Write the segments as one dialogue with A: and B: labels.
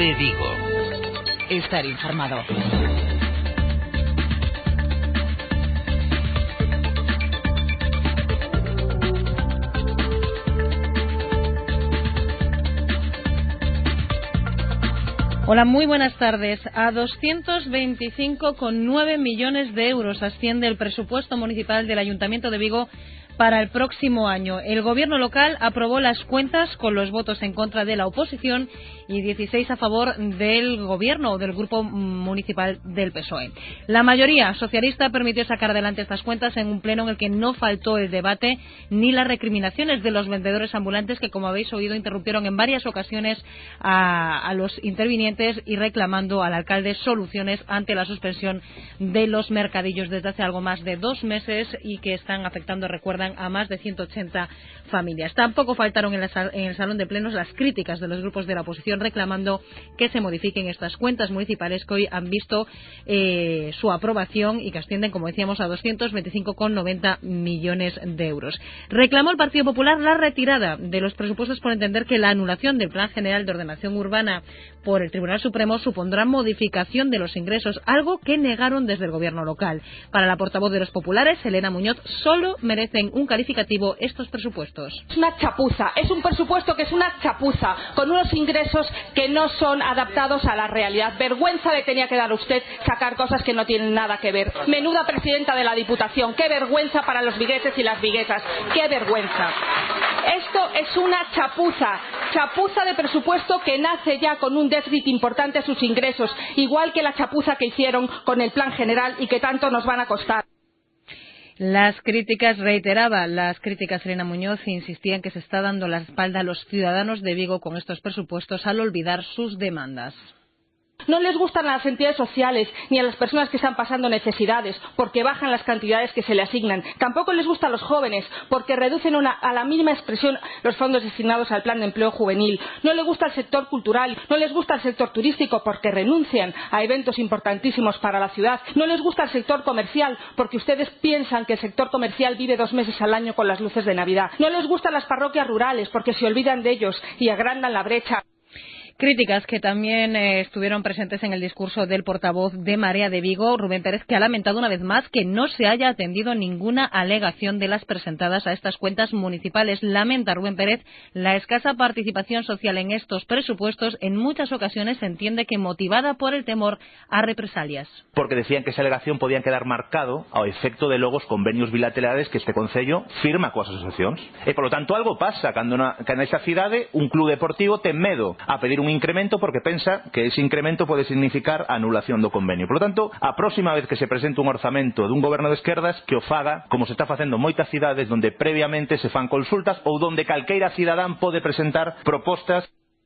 A: Cope Vigo. Estar informado.
B: Hola, muy buenas tardes. A 225,9 millones de euros asciende el presupuesto municipal del Ayuntamiento de Vigo para el próximo año. El gobierno local aprobó las cuentas con los votos en contra de la oposición y 16 a favor del gobierno o del grupo municipal del PSOE. La mayoría socialista permitió sacar adelante estas cuentas en un pleno en el que no faltó el debate ni las recriminaciones de los vendedores ambulantes que, como habéis oído, interrumpieron en varias ocasiones a los intervinientes y reclamando al alcalde soluciones ante la suspensión de los mercadillos desde hace algo más de 2 meses y que están afectando, recuerdan, a más de 180 familias. Tampoco faltaron en el salón de plenos las críticas de los grupos de la oposición reclamando que se modifiquen estas cuentas municipales que hoy han visto su aprobación y que ascienden, como decíamos, a 225,90 millones de euros. Reclamó el Partido Popular la retirada de los presupuestos por entender que la anulación del Plan General de Ordenación Urbana por el Tribunal Supremo supondrá modificación de los ingresos, algo que negaron desde el gobierno local. Para la portavoz de los populares, Elena Muñoz, solo merecen un calificativo estos presupuestos.
C: Es una chapuza, es un presupuesto que es una chapuza, con unos ingresos que no son adaptados a la realidad. Vergüenza le tenía que dar a usted sacar cosas que no tienen nada que ver. Menuda presidenta de la Diputación, qué vergüenza para los vigueses y las viguesas, qué vergüenza. Esto es una chapuza de presupuesto que nace ya con un déficit importante a sus ingresos, igual que la chapuza que hicieron con el Plan General y que tanto nos van a costar.
B: Las críticas, Elena Muñoz, insistía en que se está dando la espalda a los ciudadanos de Vigo con estos presupuestos al olvidar sus demandas.
C: No les gustan a las entidades sociales ni a las personas que están pasando necesidades porque bajan las cantidades que se le asignan. Tampoco les gusta a los jóvenes porque reducen a la mínima expresión los fondos destinados al plan de empleo juvenil. No les gusta el sector cultural, no les gusta el sector turístico porque renuncian a eventos importantísimos para la ciudad. No les gusta el sector comercial porque ustedes piensan que el sector comercial vive 2 meses al año con las luces de Navidad. No les gustan las parroquias rurales porque se olvidan de ellos y agrandan la brecha.
B: Críticas que también estuvieron presentes en el discurso del portavoz de Marea de Vigo, Rubén Pérez, que ha lamentado una vez más que no se haya atendido ninguna alegación de las presentadas a estas cuentas municipales. Lamenta Rubén Pérez la escasa participación social en estos presupuestos. En muchas ocasiones se entiende que motivada por el temor a represalias.
D: Porque decían que esa alegación podía quedar marcado ao efecto de logo os convenios bilaterales que este Concello firma coas asociacións. E, polo tanto, algo pasa cando nesa cidade un club deportivo ten medo a pedir un incremento porque pensa que ese incremento pode significar a anulación do convenio. Por lo tanto, a próxima vez que se presente un orzamento dun goberno de esquerdas, que o faga como se está facendo en moitas cidades onde previamente se fan consultas ou donde calqueira cidadán pode presentar propostas.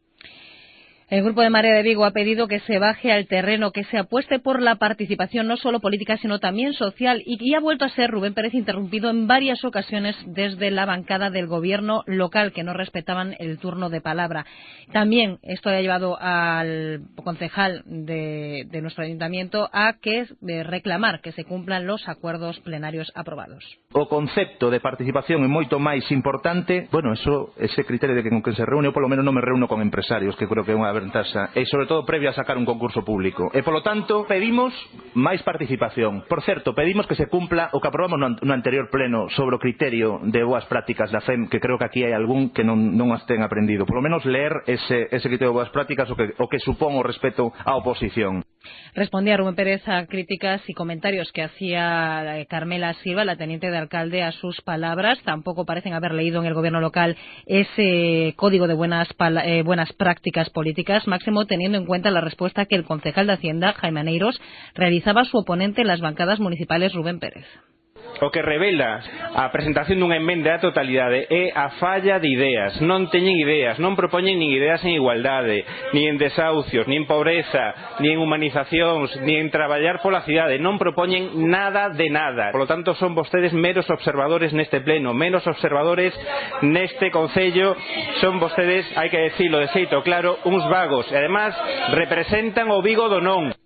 B: El Grupo de Marea de Vigo ha pedido que se baje al terreno, que se apueste por la participación no solo política sino también social y ha vuelto a ser Rubén Pérez interrumpido en varias ocasiones desde la bancada del gobierno local, que no respetaban el turno de palabra. También esto ha llevado al concejal de nuestro ayuntamiento a que reclamar que se cumplan los acuerdos plenarios aprobados.
D: O concepto de participación é moito máis importante, ese criterio de que con que se reúne, ou polo menos non me reúno con empresarios, que creo que é unha ventaxa, e sobre todo previo a sacar un concurso público. E polo tanto, pedimos máis participación. Por certo, pedimos que se cumpla o que aprobamos no anterior pleno sobre o criterio de boas prácticas da FEM, que creo que aquí hai algún que non as ten aprendido. Por lo menos leer ese criterio de boas prácticas o que supón o respeto á oposición.
B: Respondía Rubén Pérez a críticas y comentarios que hacía Carmela Silva, la teniente de alcalde, a sus palabras. Tampoco parecen haber leído en el gobierno local ese código de buenas prácticas políticas, máximo teniendo en cuenta la respuesta que el concejal de Hacienda, Jaime Aneiros, realizaba a su oponente en las bancadas municipales, Rubén Pérez.
E: O que revela a presentación dunha emenda á totalidade é a falla de ideas. Non teñen ideas, non propoñen nin ideas en igualdade, nin en desahucios, nin en pobreza, nin en humanizacións, nin en traballar pola cidade. Non propoñen nada de nada. Por lo tanto, son vostedes meros observadores neste pleno, menos observadores neste Concello. Son vostedes, hai que decirlo de xeito claro, uns vagos. E además representan o Vigo do non.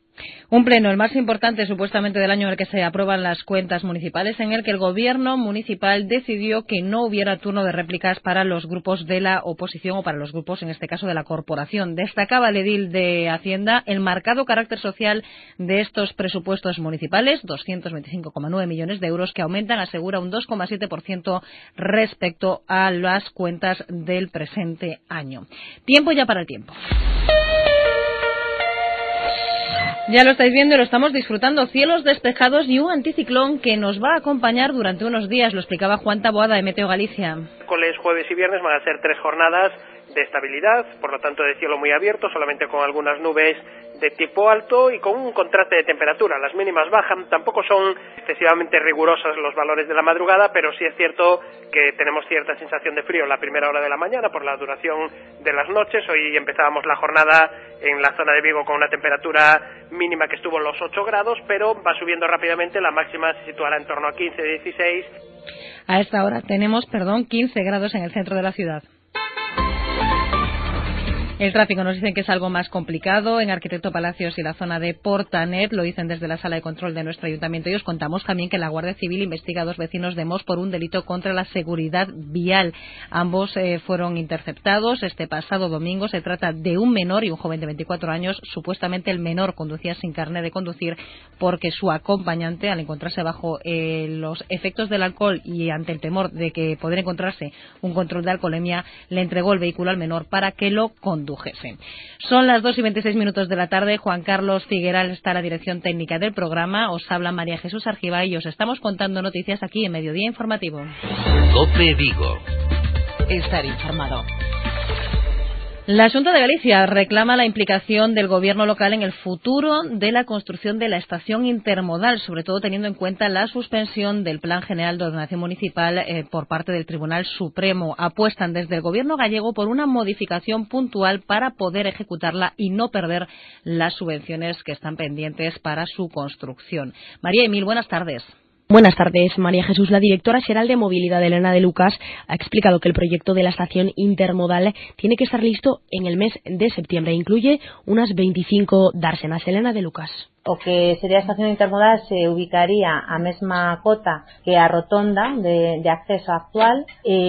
B: Un pleno, el más importante supuestamente del año en el que se aprueban las cuentas municipales, en el que el gobierno municipal decidió que no hubiera turno de réplicas para los grupos de la oposición o para los grupos, en este caso, de la corporación. Destacaba el edil de Hacienda el marcado carácter social de estos presupuestos municipales, 225,9 millones de euros, que aumentan, asegura, un 2,7% respecto a las cuentas del presente año. Tiempo ya para el tiempo. Ya lo estáis viendo y lo estamos disfrutando. Cielos despejados y un anticiclón que nos va a acompañar durante unos días. Lo explicaba Juan Taboada de Meteo Galicia.
F: Miércoles, jueves y viernes van a ser 3 jornadas de estabilidad, por lo tanto de cielo muy abierto, solamente con algunas nubes de tipo alto y con un contraste de temperatura. Las mínimas bajan, tampoco son excesivamente rigurosas los valores de la madrugada, pero sí es cierto que tenemos cierta sensación de frío en la primera hora de la mañana por la duración de las noches. Hoy empezábamos la jornada en la zona de Vigo con una temperatura mínima que estuvo en los 8 grados, pero va subiendo rápidamente, la máxima se situará en torno a 15-16.
B: A esta hora tenemos, 15 grados en el centro de la ciudad. El tráfico nos dicen que es algo más complicado en Arquitecto Palacios y la zona de Portanet, lo dicen desde la sala de control de nuestro ayuntamiento, y os contamos también que la Guardia Civil investiga a 2 vecinos de Mos por un delito contra la seguridad vial. Ambos fueron interceptados este pasado domingo. Se trata de un menor y un joven de 24 años. Supuestamente el menor conducía sin carnet de conducir porque su acompañante, al encontrarse bajo los efectos del alcohol y ante el temor de que pudiera encontrarse un control de alcoholemia, le entregó el vehículo al menor para que lo condujese. Son las 2:26 de la tarde. Juan Carlos Figueral está a la dirección técnica del programa. Os habla María Jesús Argibay y os estamos contando noticias aquí en Mediodía Informativo.
G: COPE Vigo.
A: Estar informado.
B: La Xunta de Galicia reclama la implicación del gobierno local en el futuro de la construcción de la estación intermodal, sobre todo teniendo en cuenta la suspensión del Plan General de Ordenación Municipal por parte del Tribunal Supremo. Apuestan desde el gobierno gallego por una modificación puntual para poder ejecutarla y no perder las subvenciones que están pendientes para su construcción. María Emil, buenas tardes.
H: Buenas tardes, María Jesús. La directora xeral de Movilidad, Elena de Lucas, ha explicado que el proyecto de la estación intermodal tiene que estar listo en el mes de septiembre. Incluye unas 25 dársenas. Elena de Lucas.
I: O que sería a estación intermodal se ubicaría a mesma cota que a rotonda de acceso actual.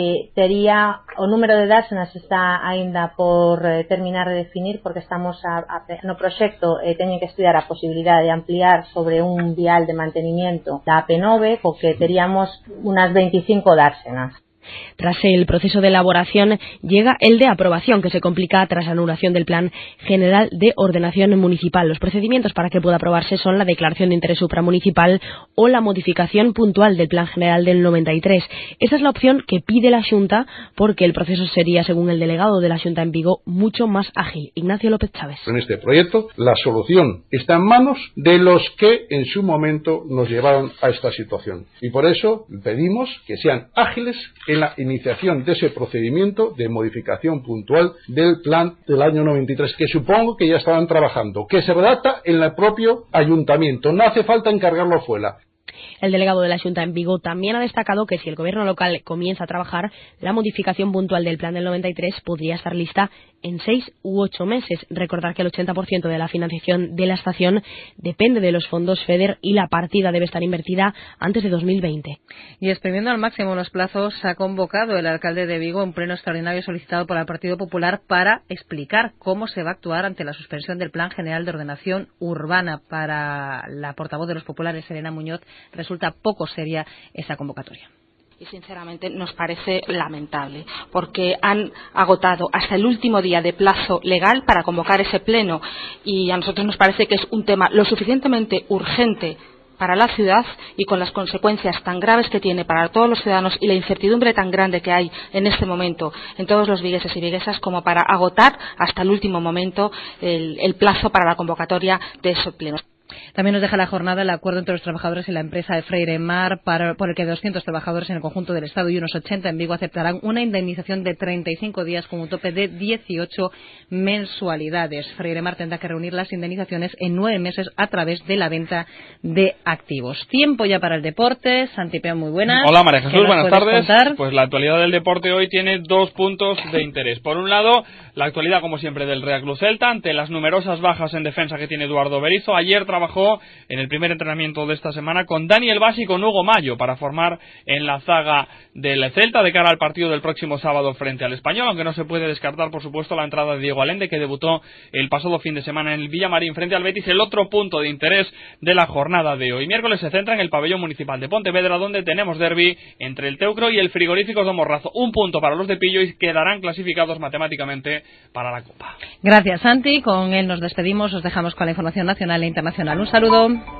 I: Tería o número de dársenas está aínda por terminar de definir, porque estamos no proxecto teñen que estudiar a posibilidade de ampliar sobre un vial de mantenimiento da AP9, co que teríamos unas 25 dársenas.
H: Tras el proceso de elaboración llega el de aprobación, que se complica tras la anulación del Plan General de Ordenación Municipal. Los procedimientos para que pueda aprobarse son la declaración de interés supramunicipal o la modificación puntual del Plan General del 93. Esa es la opción que pide la Xunta, porque el proceso sería, según el delegado de la Xunta en Vigo, mucho más ágil. Ignacio López Chávez.
J: En este proyecto la solución está en manos de los que en su momento nos llevaron a esta situación, y por eso pedimos que sean ágiles en la iniciación de ese procedimiento de modificación puntual del plan del año 93, que supongo que ya estaban trabajando, que se redacta en el propio ayuntamiento, no hace falta encargarlo fuera.
H: El delegado de la Xunta en Vigo también ha destacado que si el gobierno local comienza a trabajar, la modificación puntual del plan del 93 podría estar lista en 6 u 8 meses. Recordar que el 80% de la financiación de la estación depende de los fondos FEDER y la partida debe estar invertida antes de 2020.
B: Y exprimiendo al máximo los plazos, ha convocado el alcalde de Vigo un pleno extraordinario solicitado por el Partido Popular para explicar cómo se va a actuar ante la suspensión del Plan General de Ordenación Urbana. Para la portavoz de los populares, Elena Muñoz, resulta poco seria esa convocatoria.
C: Y sinceramente nos parece lamentable, porque han agotado hasta el último día de plazo legal para convocar ese pleno, y a nosotros nos parece que es un tema lo suficientemente urgente para la ciudad y con las consecuencias tan graves que tiene para todos los ciudadanos y la incertidumbre tan grande que hay en este momento en todos los vigueses y viguesas, como para agotar hasta el último momento el plazo para la convocatoria de ese pleno.
B: También nos deja la jornada el acuerdo entre los trabajadores y la empresa de Freiremar, por el que 200 trabajadores en el conjunto del Estado y unos 80 en Vigo aceptarán una indemnización de 35 días con un tope de 18 mensualidades. Freiremar tendrá que reunir las indemnizaciones en 9 meses a través de la venta de activos. Tiempo ya para el deporte. Santi Peón, muy buenas.
K: Hola María Jesús, buenas tardes.
B: Contar?
K: Pues la actualidad del deporte hoy tiene 2 puntos de interés. Por un lado, la actualidad como siempre del Real Club Celta ante las numerosas bajas en defensa que tiene Eduardo Berizzo. Ayer trabajó trabajó en el primer entrenamiento de esta semana con Daniel Basi y con Hugo Mayo para formar en la zaga del Celta de cara al partido del próximo sábado frente al Español, aunque no se puede descartar, por supuesto, la entrada de Diego Allende, que debutó el pasado fin de semana en el Villamarín frente al Betis, el otro punto de interés de la jornada de hoy. Miércoles se centra en el pabellón municipal de Pontevedra, donde tenemos derbi entre el Teucro y el Frigoríficos de Morrazo. Un punto para los de Pillo y quedarán clasificados matemáticamente para la Copa.
B: Gracias, Santi. Con él nos despedimos. Os dejamos con la información nacional e internacional. Un saludo.